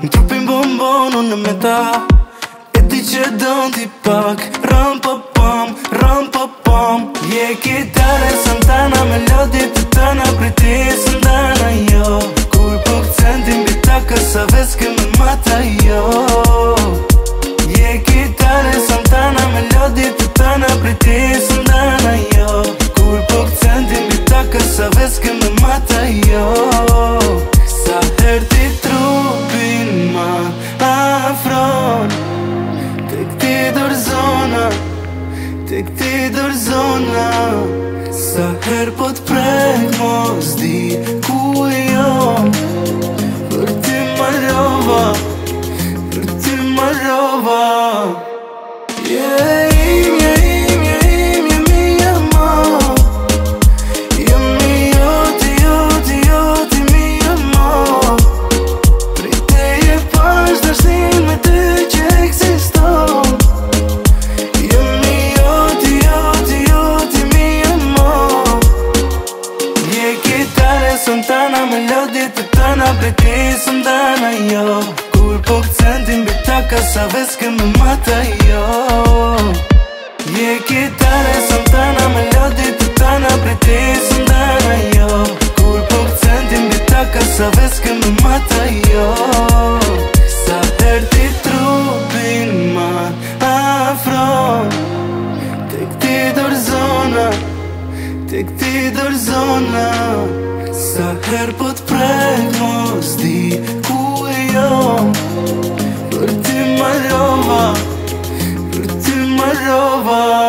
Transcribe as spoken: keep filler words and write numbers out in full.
Në trupin bombon unë me ta. E di që don t'i pak. Ram pa pam, ram pa pam. Je kitare Santana, melodit të tëna priti së ndana jo. Kur po këcenti mbi taka sa veske me mata jo. Je kitare Santana, melodit të tëna priti së ndana jo. Kur po këcenti mbi taka sa veske me mata jo. Sa her ti trupin ma afron tek ti dorzona, tek ti dorzona. Sa her po t'prek mos di ku jom. Për ty marrova, për ty marrova. Yeah, imje, imje, imje, mi amor. Jam mi joti, joti, joti, mi amor. Prej teje pash dashnin me ty që eksiston. Jam mi joti, joti, joti, mi amor. Je kitare Santana, melodit të tëna priti së ndana jo. Kur po këcenti mbi taka sa veske me mata jo. Je kitare Santana, melodit të tëna priti së ndana jo. Kur po këcenti mbi taka sa veske me mata jo. Sa her ti trupin ma afron tek ti dorzona, tek ti dorzona. Sa her po t'prek mos di ku jom. Për ty marrova, për ty marrova.